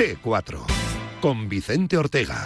T4, con Vicente Ortega.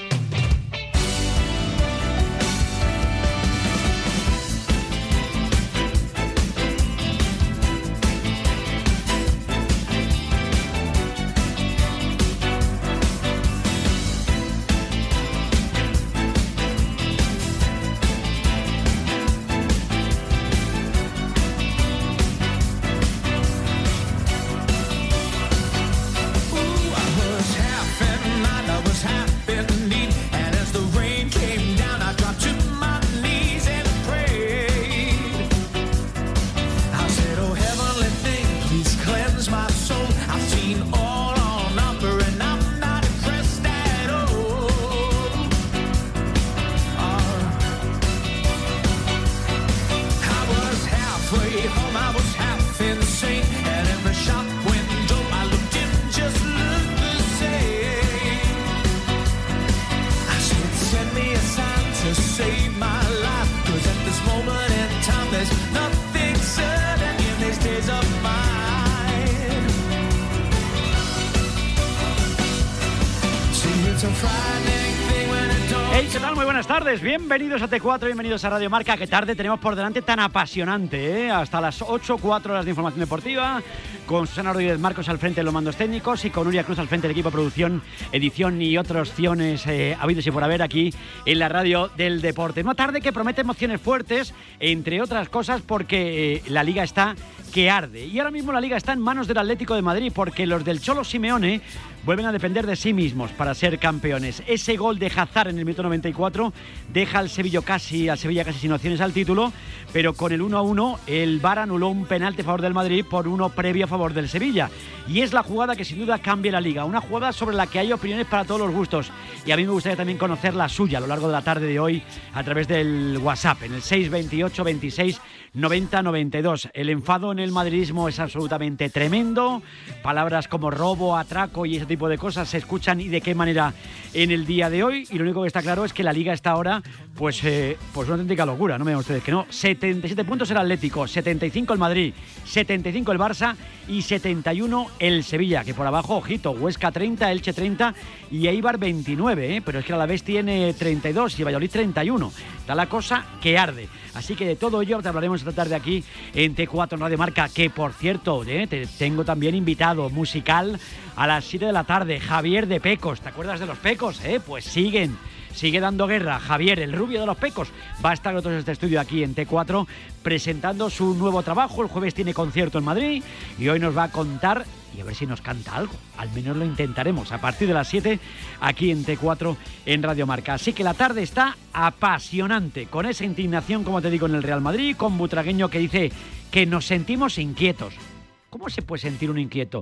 Hey, ¿qué tal? Muy buenas tardes, bienvenidos a T4, bienvenidos a Radio Marca. Qué tarde tenemos por delante tan apasionante, ¿eh? Hasta las 8, 4 horas de información deportiva, con Susana Rodríguez Marcos al frente de los mandos técnicos y con Nuria Cruz al frente del equipo de producción, edición y otras opciones habidos y por haber aquí en la radio del deporte. Una tarde que promete emociones fuertes, entre otras cosas porque la Liga está que arde. Y ahora mismo la Liga está en manos del Atlético de Madrid porque los del Cholo Simeone vuelven a depender de sí mismos para ser campeones. Ese gol de Hazard en el minuto 94 deja al Sevilla casi sin opciones al título, pero con el 1-1 el VAR anuló un penalti a favor del Madrid por uno previo a favor del Sevilla. Y es la jugada que sin duda cambia la Liga, una jugada sobre la que hay opiniones para todos los gustos. Y a mí me gustaría también conocer la suya a lo largo de la tarde de hoy a través del WhatsApp, en el 628 26 90 92. El enfado en el madridismo es absolutamente tremendo. Palabras como robo, atraco y ese tipo de cosas se escuchan y de qué manera en el día de hoy. Y lo único que está claro es que la Liga está ahora pues una auténtica locura. No me digan ustedes que no. 77 puntos el Atlético, 75 el Madrid, 75 el Barça y 71 el Sevilla. Que por abajo, ojito, Huesca 30, Elche 30 y Eibar 29. Pero es que el Alavés tiene 32 y Valladolid 31. Está la cosa que arde. Así que de todo ello te hablaremos esta tarde aquí en T4 en Radio Marca, que por cierto, te tengo también invitado musical a las 7 de la tarde, Javier de Pecos. ¿Te acuerdas de los Pecos? Pues sigue dando guerra. Javier, el rubio de los Pecos, va a estar en este estudio aquí en T4 presentando su nuevo trabajo. El jueves tiene concierto en Madrid y hoy nos va a contar y a ver si nos canta algo. Al menos lo intentaremos a partir de las 7 aquí en T4 en Radio Marca. Así que la tarde está apasionante, con esa indignación, como te digo, en el Real Madrid, con Butragueño que dice que nos sentimos inquietos. ¿Cómo se puede sentir uno inquieto?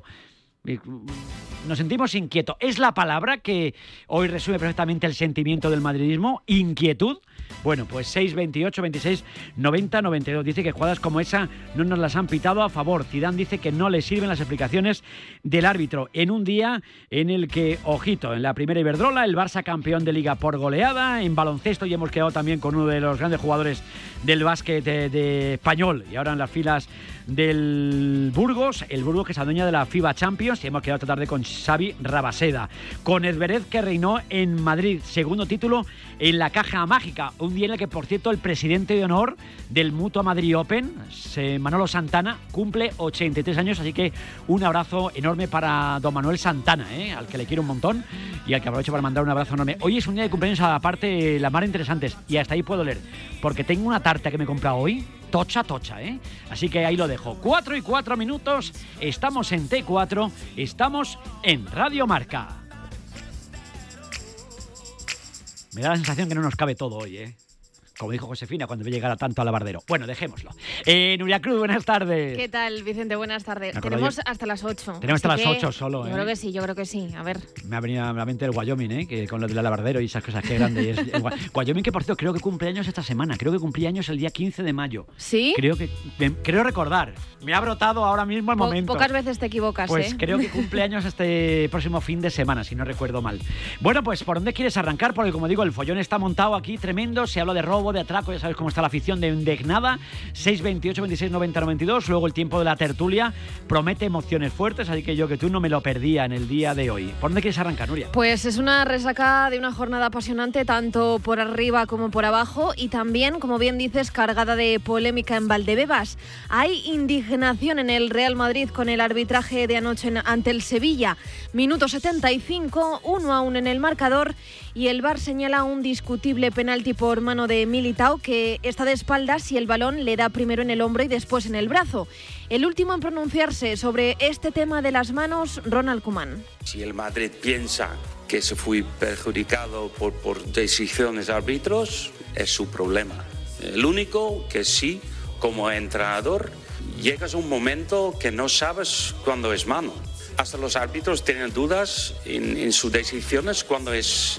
Nos sentimos inquietos. ¿Es la palabra que hoy resume perfectamente el sentimiento del madridismo? ¿Inquietud? Bueno, pues 628 26 90 92. Dice que jugadas como esa no nos las han pitado a favor. Zidane dice que no le sirven las explicaciones del árbitro en un día en el que, ojito, en la primera Iberdrola, el Barça campeón de Liga por goleada. En baloncesto y hemos quedado también con uno de los grandes jugadores del básquet de español y ahora en las filas del Burgos, el Burgos que se adueña de la FIBA Champions, y hemos quedado esta tarde con Xavi Rabaseda, con Zverev que reinó en Madrid, segundo título en la caja mágica, un día en el que, por cierto, el presidente de honor del Mutua Madrid Open, Manolo Santana, cumple 83 años, así que un abrazo enorme para don Manuel Santana, al que le quiero un montón y al que aprovecho para mandar un abrazo enorme. Hoy es un día de cumpleaños aparte la mar interesantes y hasta ahí puedo leer, porque tengo una tarta que me he comprado hoy, tocha, así que ahí lo dejo. 4 y 4 minutos, estamos en T4, estamos en Radio Marca. Me da la sensación que no nos cabe todo hoy, como dijo Josefina cuando llegara tanto al lavardero. Bueno, dejémoslo. Nuria Cruz, buenas tardes. ¿Qué tal, Vicente? Buenas tardes. Tenemos hasta las 8. Tenemos hasta las 8 solo, Yo creo que sí, a ver. Me ha venido a la mente el Wyoming, que con lo del lavardero y esas cosas, que grande es. Wyoming, que por cierto, creo que cumple años esta semana. Creo que cumplía años el día 15 de mayo. ¿Sí? Creo recordar. Me ha brotado ahora mismo el momento. Pocas veces te equivocas, Pues creo que cumple años este próximo fin de semana, si no recuerdo mal. Bueno, pues ¿por dónde quieres arrancar? Porque como digo, el follón está montado aquí tremendo. Se habla de robo, vuelve atraco, ya sabes cómo está la afición de indignada. 6-28, 26, 90, 92. Luego el tiempo de la tertulia promete emociones fuertes, así que yo que tú no me lo perdía en el día de hoy. ¿Por dónde quieres arrancar, Nuria? Pues es una resaca de una jornada apasionante, tanto por arriba como por abajo, y también, como bien dices, cargada de polémica en Valdebebas. Hay indignación en el Real Madrid con el arbitraje de anoche ante el Sevilla. Minuto 75, 1-1 en el marcador, y el VAR señala un discutible penalti por mano de Militao, que está de espaldas y el balón le da primero en el hombro y después en el brazo. El último en pronunciarse sobre este tema de las manos, Ronald Koeman. Si el Madrid piensa que se fue perjudicado por decisiones de árbitros, es su problema. El único que sí, como entrenador, llegas a un momento que no sabes cuándo es mano. Hasta los árbitros tienen dudas en sus decisiones cuando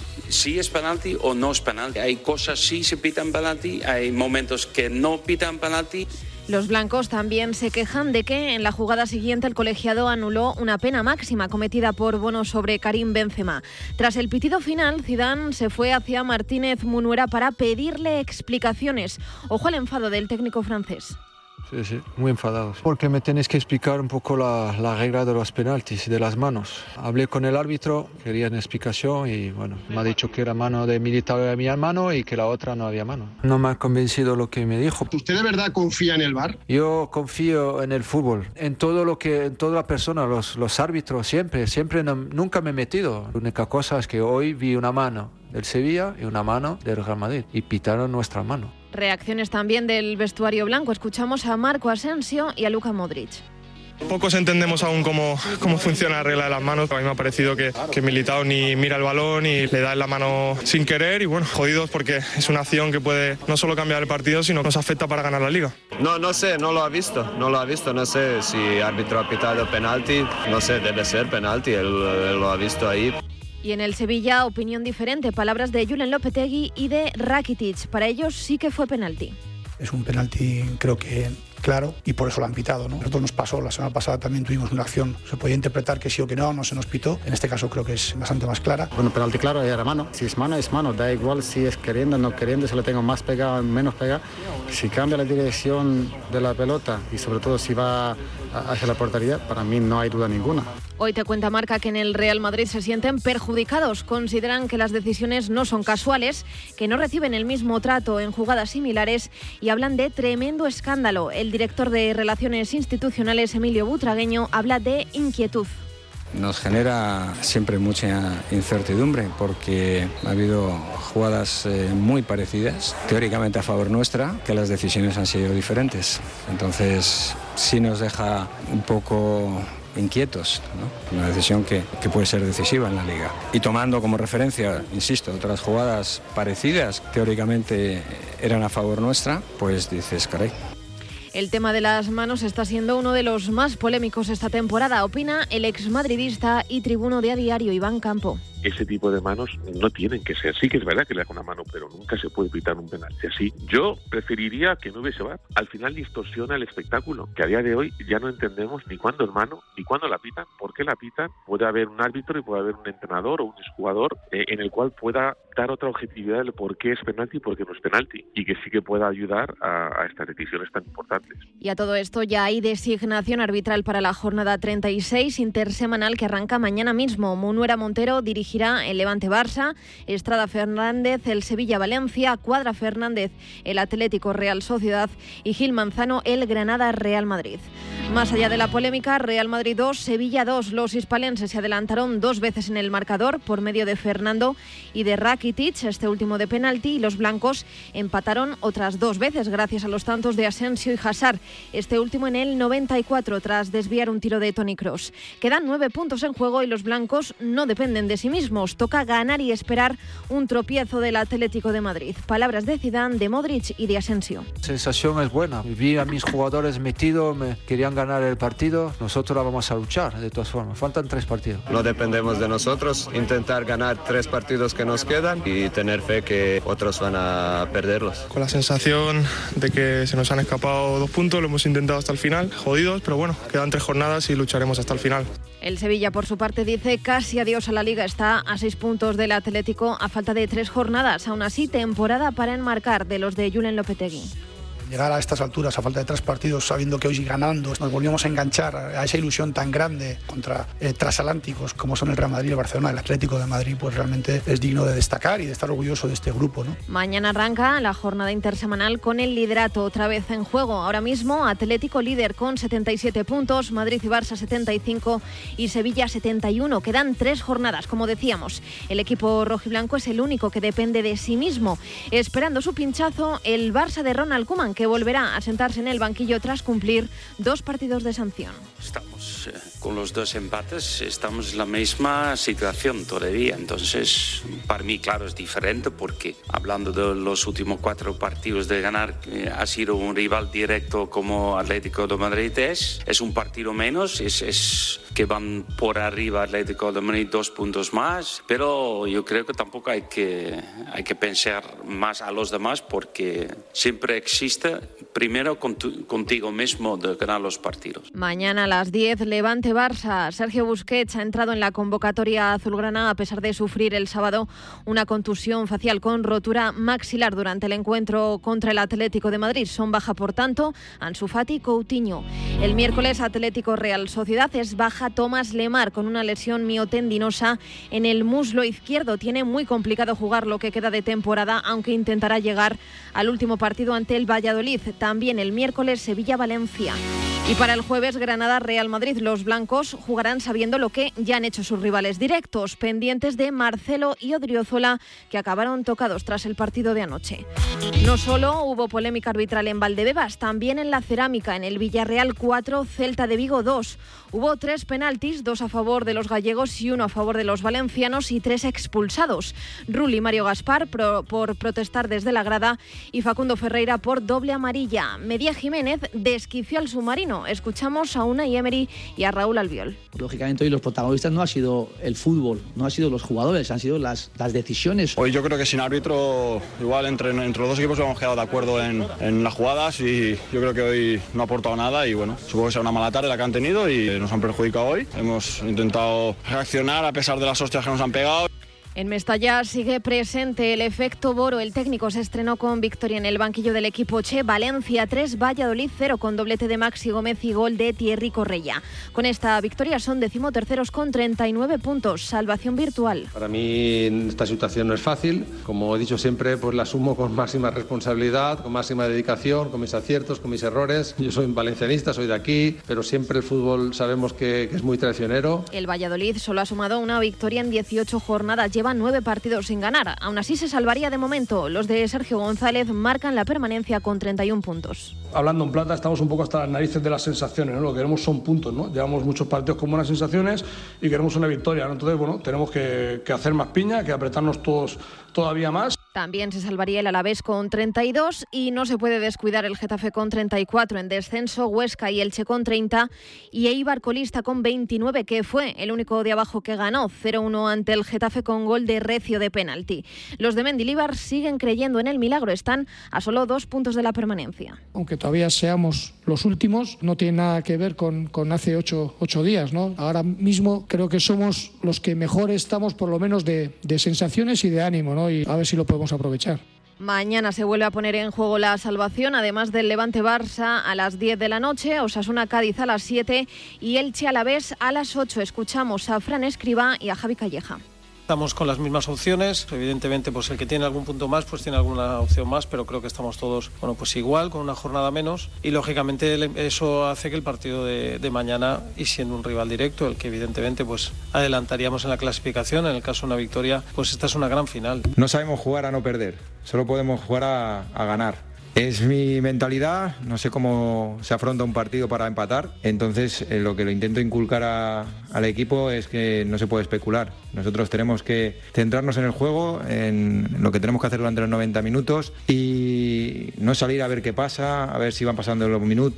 si es penalti o no es penalti. Hay cosas sí se pitan penalti, hay momentos que no pitan penalti. Los blancos también se quejan de que en la jugada siguiente el colegiado anuló una pena máxima cometida por Bono sobre Karim Benzema. Tras el pitido final, Zidane se fue hacia Martínez Munuera para pedirle explicaciones. Ojo al enfado del técnico francés. Sí, muy enfadados. Porque me tenéis que explicar un poco la regla de los penaltis y de las manos. Hablé con el árbitro, querían explicación y bueno, me ha dicho que era mano de Militao y había mano y que la otra no había mano. No me ha convencido lo que me dijo. ¿Usted de verdad confía en el VAR? Yo confío en el fútbol, en toda la persona, los árbitros, siempre nunca me he metido. La única cosa es que hoy vi una mano del Sevilla y una mano del Real Madrid y pitaron nuestra mano. Reacciones también del vestuario blanco. Escuchamos a Marco Asensio y a Luka Modric. Pocos entendemos aún cómo funciona la regla de las manos. A mí me ha parecido que Militao ni mira el balón y le da en la mano sin querer y bueno, jodidos porque es una acción que puede no solo cambiar el partido, sino que nos afecta para ganar la Liga. No sé, no lo ha visto, no sé si el árbitro ha pitado penalti, no sé, debe ser penalti, él lo ha visto ahí. Y en el Sevilla, opinión diferente, palabras de Julen Lopetegui y de Rakitic. Para ellos sí que fue penalti. Es un penalti, creo que claro, y por eso lo han pitado, ¿no? A nosotros nos pasó, la semana pasada también tuvimos una acción, se podía interpretar que sí o que no se nos pitó. En este caso creo que es bastante más clara. Bueno, penalti claro, era mano. Si es mano, da igual si es queriendo o no queriendo, si lo tengo más pegado o menos pegado. Si cambia la dirección de la pelota y sobre todo si va hacia la portería, para mí no hay duda ninguna. Hoy Te Cuenta Marca que en el Real Madrid se sienten perjudicados. Consideran que las decisiones no son casuales, que no reciben el mismo trato en jugadas similares y hablan de tremendo escándalo. El director de Relaciones Institucionales, Emilio Butragueño, habla de inquietud. Nos genera siempre mucha incertidumbre porque ha habido jugadas muy parecidas, teóricamente a favor nuestra, que las decisiones han sido diferentes. Entonces sí nos deja un poco inquietos, ¿no? Una decisión que puede ser decisiva en la Liga. Y tomando como referencia, insisto, otras jugadas parecidas, teóricamente eran a favor nuestra, pues dices, caray. El tema de las manos está siendo uno de los más polémicos esta temporada, opina el exmadridista y tribuno de A Diario, Iván Campo. Ese tipo de manos no tienen que ser. Sí que es verdad que le haga una mano, pero nunca se puede pitar un penalti así. Yo preferiría que no hubiese VAR. Al final distorsiona el espectáculo, que a día de hoy ya no entendemos ni cuándo es mano, ni cuándo la pitan, por qué la pitan. Puede haber un árbitro y puede haber un entrenador o un exjugador en el cual pueda dar otra objetividad de por qué es penalti y por qué no es penalti, y que sí que pueda ayudar a estas decisiones tan importantes. Y a todo esto ya hay designación arbitral para la jornada 36 intersemanal que arranca mañana mismo. Munuera Montero dirigirá el Levante Barça, Estrada Fernández el Sevilla Valencia, Cuadra Fernández el Atlético Real Sociedad y Gil Manzano el Granada Real Madrid. Más allá de la polémica, Real Madrid 2, Sevilla 2. Los hispalenses se adelantaron 2 veces en el marcador por medio de Fernando y de Rakitic, este último de penalti, y los blancos empataron otras 2 veces gracias a los tantos de Asensio y Hazard, este último en el 94 tras desviar un tiro de Toni Kroos. Quedan 9 puntos en juego y los blancos no dependen de sí mismos. Toca ganar y esperar un tropiezo del Atlético de Madrid. Palabras de Zidane, de Modric y de Asensio. La sensación es buena. Vi a mis jugadores metidos, me querían ganar el partido. Nosotros la vamos a luchar, de todas formas. Faltan 3 partidos. No dependemos de nosotros. Intentar ganar 3 partidos que nos quedan y tener fe que otros van a perderlos. Con la sensación de que se nos han escapado 2 puntos, lo hemos intentado hasta el final, jodidos, pero bueno, quedan 3 jornadas y lucharemos hasta el final. El Sevilla, por su parte, dice casi adiós a la Liga. Está a 6 puntos del Atlético a falta de 3 jornadas. Aún así, temporada para enmarcar de los de Julen Lopetegui. Llegar a estas alturas a falta de 3 partidos, sabiendo que hoy ganando nos volvíamos a enganchar a esa ilusión tan grande contra transatlánticos como son el Real Madrid, el Barcelona, el Atlético de Madrid, pues realmente es digno de destacar y de estar orgulloso de este grupo, ¿no? Mañana arranca la jornada intersemanal con el liderato otra vez en juego. Ahora mismo Atlético líder con 77 puntos, Madrid y Barça 75 y Sevilla 71. Quedan 3 jornadas, como decíamos. El equipo rojiblanco es el único que depende de sí mismo. Esperando su pinchazo, el Barça de Ronald Koeman, que volverá a sentarse en el banquillo tras cumplir 2 partidos de sanción. Estamos con los 2 empates, estamos en la misma situación todavía. Entonces, para mí, claro, es diferente porque hablando de los últimos 4 partidos de ganar, ha sido un rival directo como Atlético de Madrid. Es un partido menos, es que van por arriba Atlético de Madrid 2 puntos más, pero yo creo que tampoco hay que pensar más a los demás porque siempre existe primero contigo mismo de ganar los partidos. Mañana a las 10, Levante-Barça. Sergio Busquets ha entrado en la convocatoria azulgrana a pesar de sufrir el sábado una contusión facial con rotura maxilar durante el encuentro contra el Atlético de Madrid. Son baja, por tanto, Ansu Fati y Coutinho. El miércoles, Atlético Real Sociedad, es baja Thomas Lemar con una lesión miotendinosa en el muslo izquierdo. Tiene muy complicado jugar lo que queda de temporada, aunque intentará llegar al último partido ante el Valladolid. También el miércoles, Sevilla-Valencia. Y para el jueves, Granada-Real Madrid. Los blancos jugarán sabiendo lo que ya han hecho sus rivales directos, pendientes de Marcelo y Odriozola, que acabaron tocados tras el partido de anoche. No solo hubo polémica arbitral en Valdebebas, también en la Cerámica, en el Villarreal 4, Celta de Vigo 2. Hubo 3 penaltis, 2 a favor de los gallegos y 1 a favor de los valencianos y 3 expulsados. Rulli Mario Gaspar por protestar desde la grada y Facundo Ferreira por doble amarilla. Medía Jiménez desquició al submarino. Escuchamos a Unai Emery y a Raúl Albiol. Lógicamente hoy los protagonistas no ha sido el fútbol, no han sido los jugadores, han sido las decisiones. Hoy yo creo que sin árbitro, igual entre los 2 equipos hemos quedado de acuerdo en las jugadas y yo creo que hoy no ha aportado nada y bueno, supongo que será una mala tarde la que han tenido y nos han perjudicado hoy. Hemos intentado reaccionar a pesar de las hostias que nos han pegado. En Mestalla sigue presente el efecto Boro. El técnico se estrenó con victoria en el banquillo del equipo Che. Valencia 3, Valladolid 0, con doblete de Maxi Gómez y gol de Thierry Correia. Con esta victoria son 13º con 39 puntos. Salvación virtual. Para mí esta situación no es fácil. Como he dicho siempre, pues la asumo con máxima responsabilidad, con máxima dedicación, con mis aciertos, con mis errores. Yo soy valencianista, soy de aquí, pero siempre el fútbol sabemos que es muy traicionero. El Valladolid solo ha sumado una victoria en 18 jornadas. Lleva 9 partidos sin ganar. Aún así se salvaría de momento. Los de Sergio González marcan la permanencia con 31 puntos. Hablando en plata, estamos un poco hasta las narices de las sensaciones, ¿no? Lo que queremos son puntos, ¿no? Llevamos muchos partidos con buenas sensaciones y queremos una victoria, ¿no? Entonces, bueno, tenemos que hacer más piña, que apretarnos todos todavía más. También se salvaría el Alavés con 32 y no se puede descuidar el Getafe con 34 en descenso, Huesca y Elche con 30 y Eibar colista con 29, que fue el único de abajo que ganó 0-1 ante el Getafe con gol de Recio de penalti. Los de Mendilibar siguen creyendo en el milagro, están a solo 2 puntos de la permanencia. Aunque todavía seamos los últimos, no tiene nada que ver con hace 8 días, ¿no? Ahora mismo creo que somos los que mejor estamos, por lo menos de sensaciones y de ánimo, ¿no? Y a ver si lo podemos aprovechar. Mañana se vuelve a poner en juego la salvación, además del Levante-Barça a las 10 de la noche, Osasuna-Cádiz a las 7 y Elche-Alavés a las 8. Escuchamos a Fran Escribá y a Javi Calleja. Estamos con las mismas opciones, evidentemente pues el que tiene algún punto más pues tiene alguna opción más, pero creo que estamos todos pues igual, con una jornada menos y lógicamente eso hace que el partido de mañana, y siendo un rival directo, el que evidentemente pues adelantaríamos en la clasificación, en el caso de una victoria, pues esta es una gran final. No sabemos jugar a no perder, solo podemos jugar a ganar. Es mi mentalidad, no sé cómo se afronta un partido para empatar, entonces lo que lo intento inculcar al equipo es que no se puede especular. Nosotros tenemos que centrarnos en el juego, en lo que tenemos que hacer durante los 90 minutos y no salir a ver qué pasa, a ver si van pasando los minutos.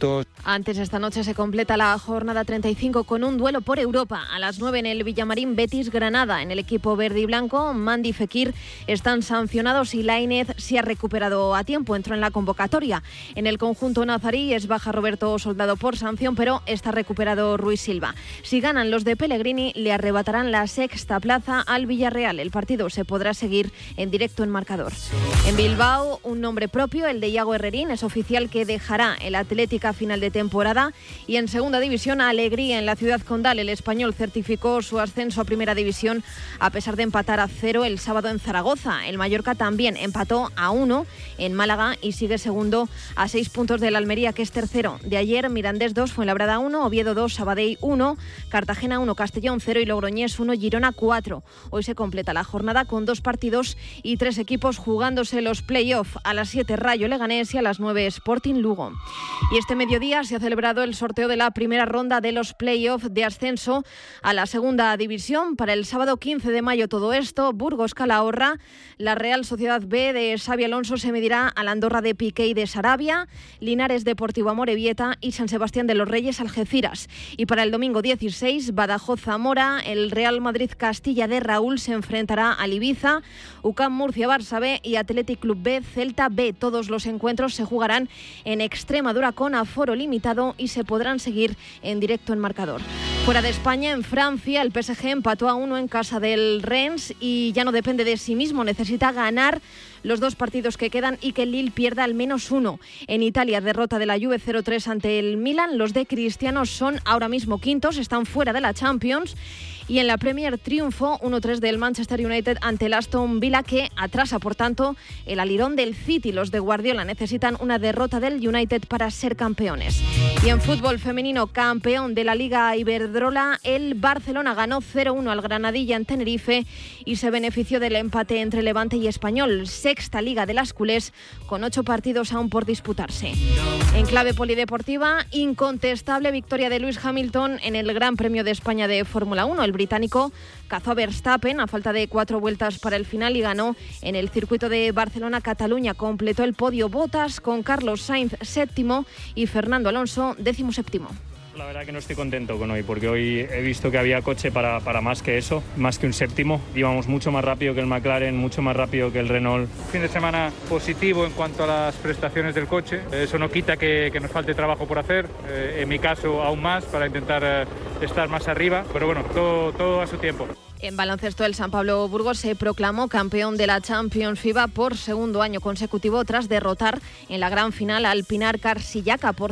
Antes esta noche se completa la jornada 35 con un duelo por Europa. A las 9 en el Villamarín, Betis-Granada. En el equipo verde y blanco, Mandi y Fekir están sancionados y Lainez se ha recuperado a tiempo, entró en la convocatoria. En el conjunto nazarí es baja Roberto Soldado por sanción, pero está recuperado Ruiz Silva. Si ganan los de Pellegrini, le arrebatarán la sexta plaza al Villarreal. El partido se podrá seguir en directo en Marcador. En Bilbao, un nombre propio, el de Iago Herrerín, es oficial que dejará el Atlético a final de temporada. Y en segunda división, alegría en la ciudad condal. El español certificó su ascenso a primera división a pesar de empatar a 0 el sábado en Zaragoza. El Mallorca también empató a 1 en Málaga y sigue segundo a 6 puntos del Almería, que es tercero. De ayer, Mirandés 2, Fuenlabrada 1, Oviedo 2, Sabadell 1, Cartagena 1, Castellón 0 y Logroñés 1, Girona 4. Hoy se completa la jornada con 2 partidos y 3 equipos jugándose los play-off. A las 7 Rayo Leganés y a las 9 Sporting Lugo. Y este mediodía se ha celebrado el sorteo de la primera ronda de los play-off de ascenso a la segunda división. Para el sábado 15 de mayo todo esto, Burgos Calahorra, la Real Sociedad B de Xabi Alonso se medirá a la Andorra de Piqué y de Sarabia, Linares Deportivo Amorebieta y San Sebastián de los Reyes Algeciras. Y para el domingo 16, Badajoz Zamora, el Real Madrid Castilla de Raúl se enfrentará al Ibiza, UCAM Murcia Barça B y Athletic Club B Celta B. Todos los encuentros se jugarán en Extremadura con aforo limitado y se podrán seguir en directo en Marcador. Fuera de España, en Francia, el PSG empató a 1 en casa del Rennes y ya no depende de sí mismo, necesita ganar los 2 partidos que quedan y que el Lille pierda al menos 1. En Italia, derrota de la Juve 0-3 ante el Milan. Los de Cristiano son ahora mismo quintos, están fuera de la Champions. Y en la Premier, triunfo 1-3 del Manchester United ante el Aston Villa, que atrasa, por tanto, el alirón del City. Los de Guardiola necesitan una derrota del United para ser campeones. Y en fútbol femenino, campeón de la Liga Iberdrola, el Barcelona ganó 0-1 al Granadilla en Tenerife y se benefició del empate entre Levante y Español. Sexta Liga de las culés, con 8 partidos aún por disputarse. En clave polideportiva, incontestable victoria de Lewis Hamilton en el Gran Premio de España de Fórmula 1. El británico cazó a Verstappen a falta de 4 vueltas para el final y ganó en el circuito de Barcelona-Cataluña. Completó el podio Bottas con Carlos Sainz séptimo y Fernando Alonso 17º. La verdad que no estoy contento con hoy, porque hoy he visto que había coche para más que eso, más que un séptimo. Íbamos mucho más rápido que el McLaren, mucho más rápido que el Renault. Fin de semana positivo en cuanto a las prestaciones del coche. Eso no quita que nos falte trabajo por hacer, en mi caso aún más, para intentar estar más arriba, pero bueno, todo a su tiempo. En baloncesto, el San Pablo Burgos se proclamó campeón de la Champions FIBA por segundo año consecutivo tras derrotar en la gran final al Pinar Carsillaca por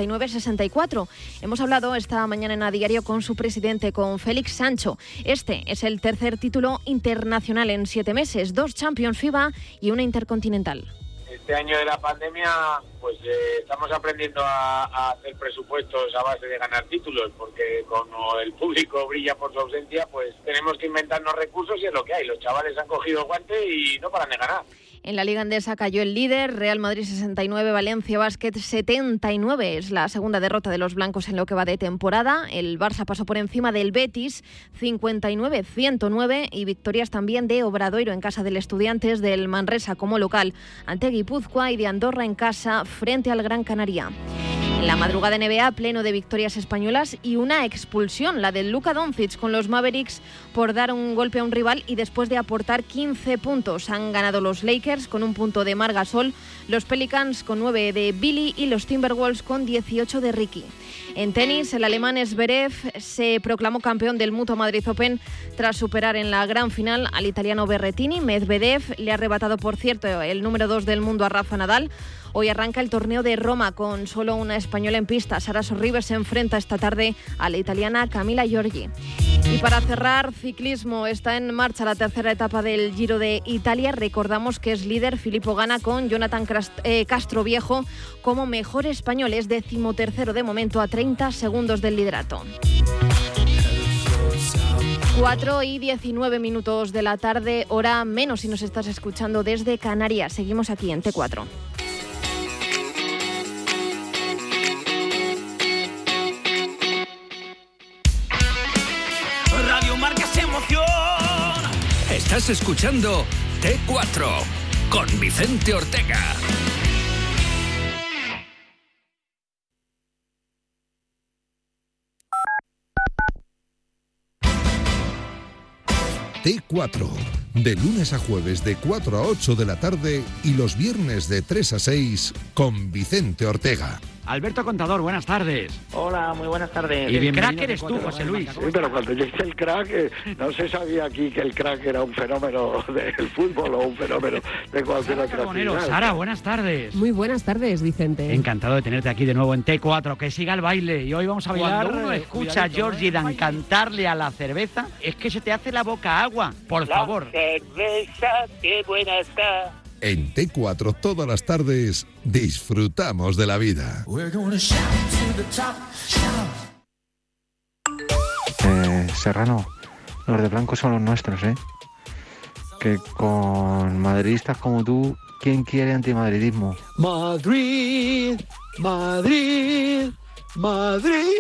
59-64. Hemos hablado esta mañana en A Diario con su presidente, con Félix Sancho. Este es el tercer título internacional en 7 meses, 2 Champions FIBA y una Intercontinental. Este año de la pandemia, pues estamos aprendiendo a hacer presupuestos a base de ganar títulos, porque como el público brilla por su ausencia, pues tenemos que inventarnos recursos y es lo que hay. Los chavales han cogido el guante y no paran de ganar. En la Liga Endesa cayó el líder, Real Madrid 69, Valencia Basket 79. Es la segunda derrota de los blancos en lo que va de temporada. El Barça pasó por encima del Betis 59-109 y victorias también de Obradoiro en casa del Estudiantes, del Manresa como local ante Guipúzcoa y de Andorra en casa frente al Gran Canaria. En la madrugada NBA, pleno de victorias españolas y una expulsión, la del Luka Doncic con los Mavericks por dar un golpe a un rival y después de aportar 15 puntos. Han ganado los Lakers con un punto de Marc Gasol, los Pelicans con 9 de Billy y los Timberwolves con 18 de Ricky. En tenis, el alemán Zverev se proclamó campeón del Mutua Madrid Open tras superar en la gran final al italiano Berrettini. Medvedev le ha arrebatado, por cierto, el número 2 del mundo a Rafa Nadal. Hoy arranca el torneo de Roma con solo una española en pista. Sara Sorribes se enfrenta esta tarde a la italiana Camila Giorgi. Y para cerrar, ciclismo, está en marcha la tercera etapa del Giro de Italia. Recordamos que es líder Filippo Ganna con Jonathan Castroviejo como mejor español. Es 13º de momento a 30 segundos del liderato. 4:19 de la tarde, hora menos si nos estás escuchando desde Canarias. Seguimos aquí en T4. Radio Marca se emociona. Estás escuchando T4 con Vicente Ortega. T4. De lunes a jueves de 4 a 8 de la tarde y los viernes de 3 a 6 con Vicente Ortega. Alberto Contador, buenas tardes. Hola, muy buenas tardes. Y el crack eres tú, José Luis. Sí, pero cuando yo hice el crack, no se sabía aquí que el crack era un fenómeno del fútbol o un fenómeno de cualquier otra actividad. Sara, buenas tardes. Muy buenas tardes, Vicente. Encantado de tenerte aquí de nuevo en T4, que siga el baile. Y hoy vamos a bailar. Cuando uno escucha a Georgie Dan cantarle a la cerveza, es que se te hace la boca agua. Por favor. La cerveza, qué buena está. En T4 todas las tardes disfrutamos de la vida. Serrano, los de blanco son los nuestros, ¿eh? Que con madridistas como tú, ¿quién quiere antimadridismo? Madrid, Madrid, Madrid.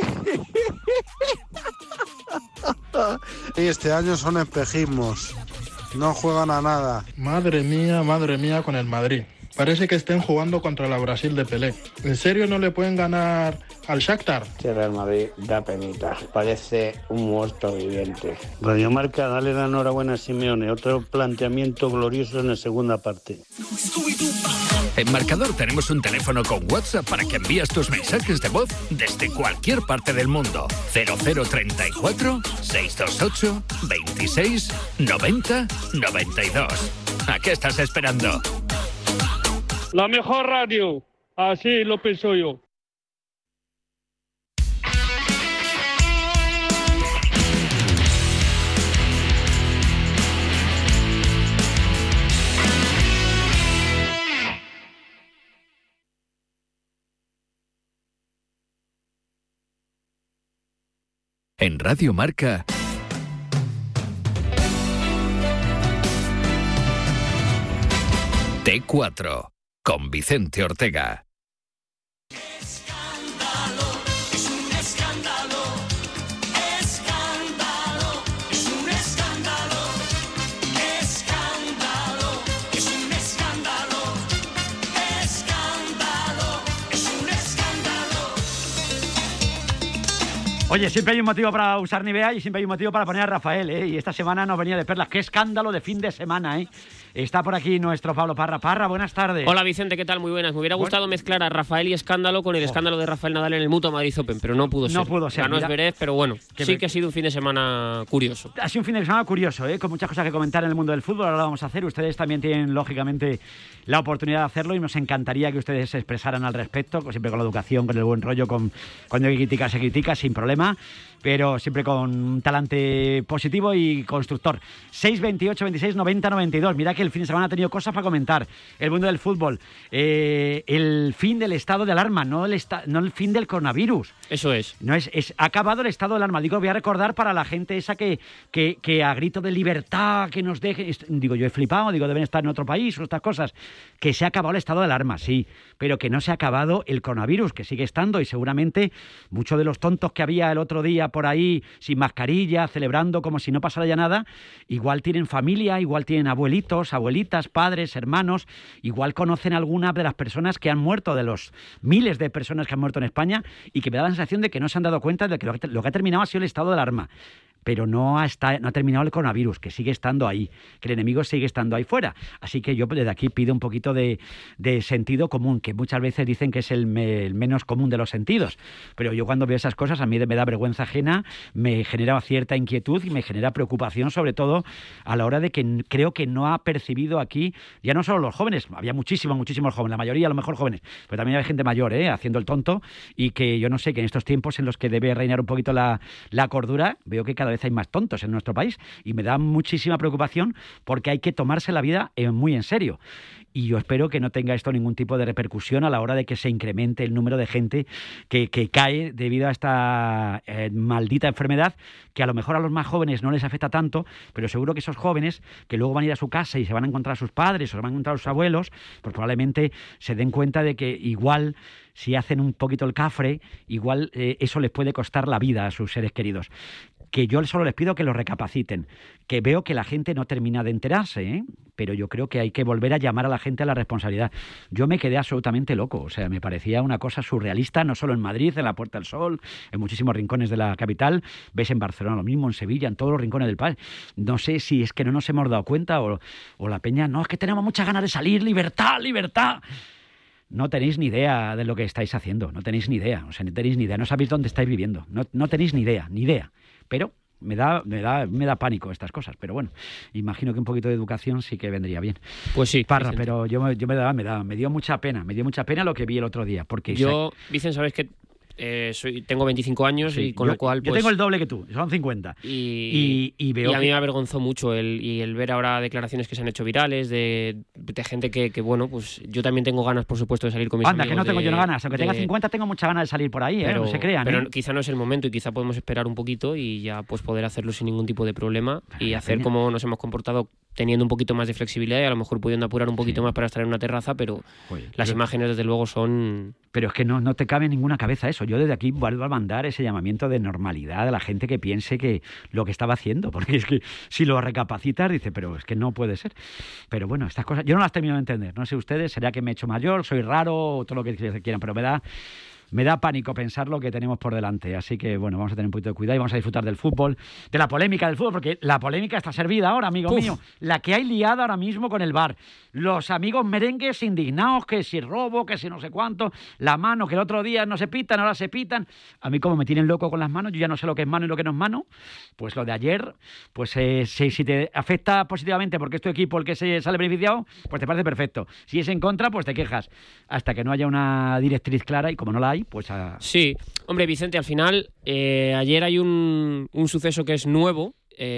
Y este año son espejismos. No juegan a nada. Madre mía con el Madrid. Parece que estén jugando contra la Brasil de Pelé. ¿En serio no le pueden ganar al Shakhtar? El Real Madrid da penita. Parece un muerto viviente. Radio Marca, dale la enhorabuena a Simeone. Otro planteamiento glorioso en la segunda parte. En Marcador tenemos un teléfono con WhatsApp para que envíes tus mensajes de voz desde cualquier parte del mundo. 0034 628 26 90 92. ¿A qué estás esperando? La mejor radio. Así lo pienso yo. En Radio Marca, T4, con Vicente Ortega. Oye, siempre hay un motivo para usar Nivea y siempre hay un motivo para poner a Rafael, ¿eh? Y esta semana nos venía de perlas. ¡Qué escándalo de fin de semana, eh! Está por aquí nuestro Pablo Parra. Parra, buenas tardes. Hola Vicente, ¿qué tal? Muy buenas. Me hubiera gustado mezclar a Rafael y escándalo con el escándalo de Rafael Nadal en el Mutua Madrid Open, pero no pudo ser. No pudo ser. Ganó Zverev, pero bueno, sí que ha sido un fin de semana curioso. Ha sido un fin de semana curioso, ¿eh? Con muchas cosas que comentar en el mundo del fútbol. Ahora lo vamos a hacer. Ustedes también tienen, lógicamente, la oportunidad de hacerlo y nos encantaría que ustedes se expresaran al respecto, siempre con la educación, con el buen rollo, cuando hay que criticar, se critica sin problema, pero siempre con un talante positivo y constructor. 628 26 90 92. Mira que el fin de semana ha tenido cosas para comentar. El mundo del fútbol. El fin del estado de alarma, no el fin del coronavirus. Eso es. No es ha acabado el estado de alarma. Digo, voy a recordar para la gente esa que a grito de libertad, que nos deje... Digo, yo he flipado, deben estar en otro país o estas cosas. Que se ha acabado el estado de alarma, sí, pero que no se ha acabado el coronavirus, que sigue estando, y seguramente muchos de los tontos que había el otro día por ahí sin mascarilla, celebrando como si no pasara ya nada, igual tienen familia, igual tienen abuelitos, abuelitas, padres, hermanos, igual conocen algunas de las personas que han muerto, de los miles de personas que han muerto en España, y que me da la sensación de que no se han dado cuenta de que lo que ha terminado ha sido el estado de alarma. Pero no ha terminado el coronavirus, que sigue estando ahí, que el enemigo sigue estando ahí fuera. Así que yo desde aquí pido un poquito de sentido común, que muchas veces dicen que es el menos común de los sentidos. Pero yo cuando veo esas cosas, a mí me da vergüenza ajena, me genera cierta inquietud y me genera preocupación, sobre todo a la hora de que creo que no ha percibido aquí, ya no solo los jóvenes, había muchísimos jóvenes, la mayoría a lo mejor jóvenes, pero también hay gente mayor, haciendo el tonto, y que yo no sé, que en estos tiempos en los que debe reinar un poquito la cordura, veo que cada vez hay más tontos en nuestro país y me da muchísima preocupación, porque hay que tomarse la vida muy en serio. Y yo espero que no tenga esto ningún tipo de repercusión a la hora de que se incremente el número de gente que cae debido a esta maldita enfermedad, que a lo mejor a los más jóvenes no les afecta tanto, pero seguro que esos jóvenes que luego van a ir a su casa y se van a encontrar a sus padres o se van a encontrar a sus abuelos, pues probablemente se den cuenta de que igual, si hacen un poquito el cafre, igual eso les puede costar la vida a sus seres queridos. que yo solo les pido que lo recapaciten, que veo que la gente no termina de enterarse, ¿eh? Pero yo creo que hay que volver a llamar a la gente a la responsabilidad. Yo me quedé absolutamente loco, o sea, me parecía una cosa surrealista, no solo en Madrid, en la Puerta del Sol, en muchísimos rincones de la capital, ves en Barcelona lo mismo, en Sevilla, en todos los rincones del país. No sé si es que no nos hemos dado cuenta o la peña, no, es que tenemos muchas ganas de salir, libertad, libertad. No tenéis ni idea de lo que estáis haciendo, no tenéis ni idea, o sea, no tenéis ni idea, no sabéis dónde estáis viviendo, no tenéis ni idea, pero me da pánico estas cosas, pero bueno, imagino que un poquito de educación sí que vendría bien. Pues sí, Parra, Vicente. pero me dio mucha pena lo que vi el otro día, porque Yo, Vicente, sabes que tengo 25 años sí, y con lo cual... Yo tengo el doble que tú, son 50. Y veo y a mí me avergonzó mucho el ver ahora declaraciones que se han hecho virales de gente que, bueno, pues yo también tengo ganas, por supuesto, de salir con mis amigos. Anda, que no tengo yo ganas. Aunque tenga 50, tengo muchas ganas de salir por ahí, pero, no se crean. Pero quizá no es el momento y quizá podemos esperar un poquito y ya pues poder hacerlo sin ningún tipo de problema y hacer como nos hemos comportado, teniendo un poquito más de flexibilidad y a lo mejor pudiendo apurar un poquito más para estar en una terraza, pero las imágenes desde luego son... Pero es que no te cabe en ninguna cabeza eso. Yo desde aquí vuelvo a mandar ese llamamiento de normalidad a la gente que piense que lo que estaba haciendo, porque es que si lo recapacitas, dice, pero es que no puede ser. Pero bueno, estas cosas yo no las termino de entender. No sé ustedes, será que me he hecho mayor, soy raro, o todo lo que quieran, pero me da pánico pensar lo que tenemos por delante. Así que, bueno, vamos a tener un poquito de cuidado y vamos a disfrutar del fútbol, de la polémica del fútbol, porque la polémica está servida ahora, amigo mío. La que hay liada ahora mismo con el VAR. Los amigos merengues indignados, que si robo, que si no sé cuánto, la mano, que el otro día no se pitan, ahora se pitan. A mí como me tienen loco con las manos, yo ya no sé lo que es mano y lo que no es mano. Pues lo de ayer, pues si te afecta positivamente porque es tu equipo el que se sale beneficiado, pues te parece perfecto. Si es en contra, pues te quejas. Hasta que no haya una directriz clara y como no la hay, pues Sí, hombre, Vicente, al final ayer hay un suceso que es nuevo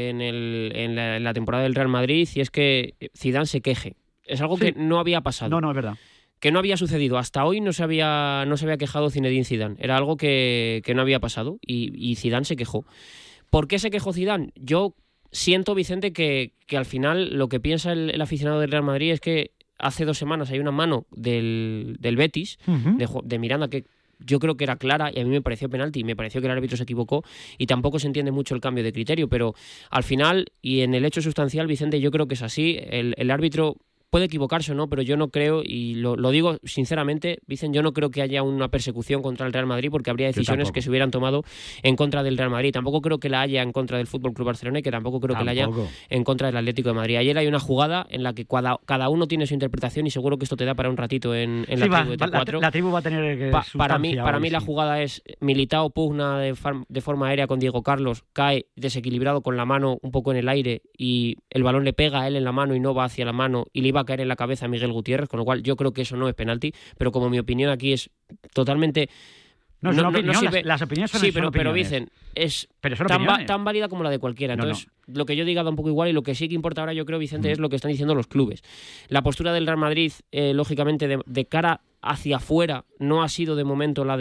en la temporada del Real Madrid y es que Zidane se queje. Es algo que no había pasado. No, es verdad. Que no había sucedido. Hasta hoy no se había quejado Zinedine Zidane. Era algo que no había pasado y Zidane se quejó. ¿Por qué se quejó Zidane? Yo siento, Vicente, que al final lo que piensa el aficionado del Real Madrid es que hace 2 semanas hay una mano del Betis, de Miranda, que yo creo que era clara y a mí me pareció penalti, me pareció que el árbitro se equivocó y tampoco se entiende mucho el cambio de criterio, pero al final y en el hecho sustancial, Vicente, yo creo que es así. El árbitro puede equivocarse o no, pero yo no creo, y lo digo sinceramente, Vicen, yo no creo que haya una persecución contra el Real Madrid porque habría decisiones que se hubieran tomado en contra del Real Madrid. Tampoco creo que la haya en contra del Fútbol Club Barcelona y que tampoco creo que la haya en contra del Atlético de Madrid. Ayer hay una jugada en la que cada uno tiene su interpretación y seguro que esto te da para un ratito en la tribu de T4. La tribu va a tener para mí la jugada es Militao pugna de forma aérea con Diego Carlos, cae desequilibrado con la mano un poco en el aire y el balón le pega a él en la mano y no va hacia la mano y le iba a caer en la cabeza a Miguel Gutiérrez, con lo cual yo creo que eso no es penalti, pero como mi opinión aquí es totalmente... No sirve. Las opiniones son opiniones. Pero dicen, es tan válida como la de cualquiera. Entonces, lo que yo diga da un poco igual y lo que sí que importa ahora, yo creo, Vicente, es lo que están diciendo los clubes. La postura del Real Madrid, lógicamente, de cara hacia afuera, no ha sido de momento la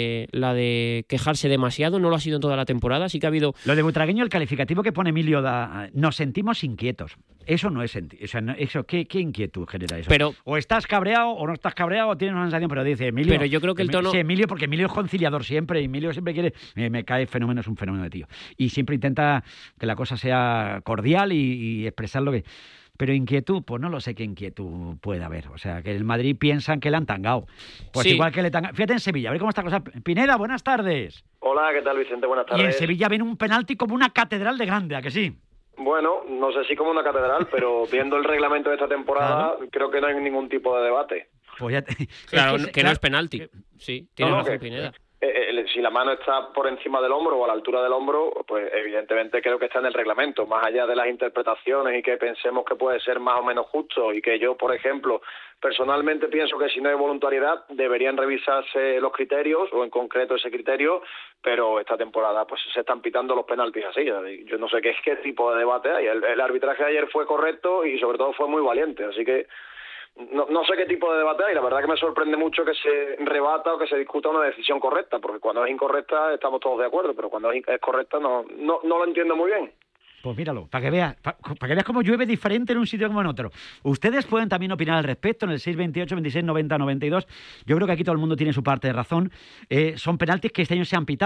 de quejarse demasiado, no lo ha sido en toda la temporada, sí que ha habido... Lo de Butragueño, el calificativo que pone Emilio, nos sentimos inquietos. Eso no es ¿qué inquietud genera eso? Pero, o estás cabreado o no estás cabreado o tienes una sensación, pero dice Emilio... Pero yo creo que el tono... Sí, Emilio, porque Emilio es conciliador siempre, Emilio siempre quiere... Me cae fenómeno, es un fenómeno de tío. Y siempre intenta que la cosa sea cordial y expresar lo que... Pero inquietud, pues no lo sé qué inquietud puede haber. O sea, que el Madrid piensan que le han tangado. Pues igual que le tangan... Fíjate en Sevilla, a ver cómo está la cosa. Pineda, buenas tardes. Hola, ¿qué tal, Vicente? Buenas tardes. Y en Sevilla ven un penalti como una catedral de grande, ¿a que sí? Bueno, no sé si como una catedral, pero viendo el reglamento de esta temporada, creo que no hay ningún tipo de debate. Pues ya claro, que no es penalti. Sí, tiene razón, Pineda. Si la mano está por encima del hombro o a la altura del hombro, pues evidentemente creo que está en el reglamento, más allá de las interpretaciones y que pensemos que puede ser más o menos justo y que yo, por ejemplo, personalmente pienso que si no hay voluntariedad deberían revisarse los criterios o en concreto ese criterio, pero esta temporada pues se están pitando los penaltis así. Yo no sé qué tipo de debate hay. El arbitraje de ayer fue correcto y sobre todo fue muy valiente, así que no sé qué tipo de debate hay. La verdad que me sorprende mucho que se rebata o que se discuta una decisión correcta, porque cuando es incorrecta estamos todos de acuerdo, pero cuando es correcta no lo entiendo muy bien. Pues míralo, para que veas cómo llueve diferente en un sitio como en otro. Ustedes pueden también opinar al respecto en el 628 26 90 92. Yo creo que aquí todo el mundo tiene su parte de razón. Son penaltis que este año se han pitado.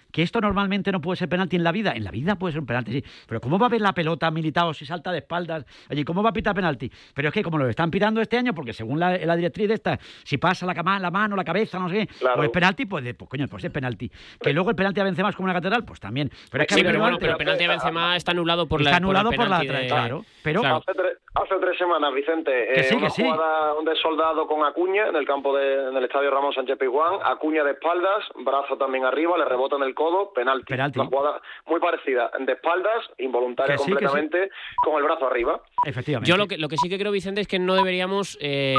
que esto normalmente no puede ser penalti en la vida. En la vida puede ser un penalti, sí. Pero ¿cómo va a ver la pelota Militao si salta de espaldas? Oye, ¿cómo va a pitar penalti? Pero es que como lo están pitando este año, porque según la directriz de esta, si pasa la mano, la cabeza, no sé qué, o es penalti, pues coño, pues es penalti. Que luego el penalti a Benzema es como una catedral, pues también. Pero es que pero el penalti a Benzema está anulado por la claro. Pero hace 3 semanas, Vicente, una jugada de Soldado con Acuña en el estadio Ramón Sánchez Pizjuán, Acuña de espaldas, brazo también arriba, le rebota en el codo, penalti. Una jugada muy parecida, de espaldas, involuntaria completamente, con el brazo arriba. Efectivamente. Yo lo que sí que creo, Vicente, es que no deberíamos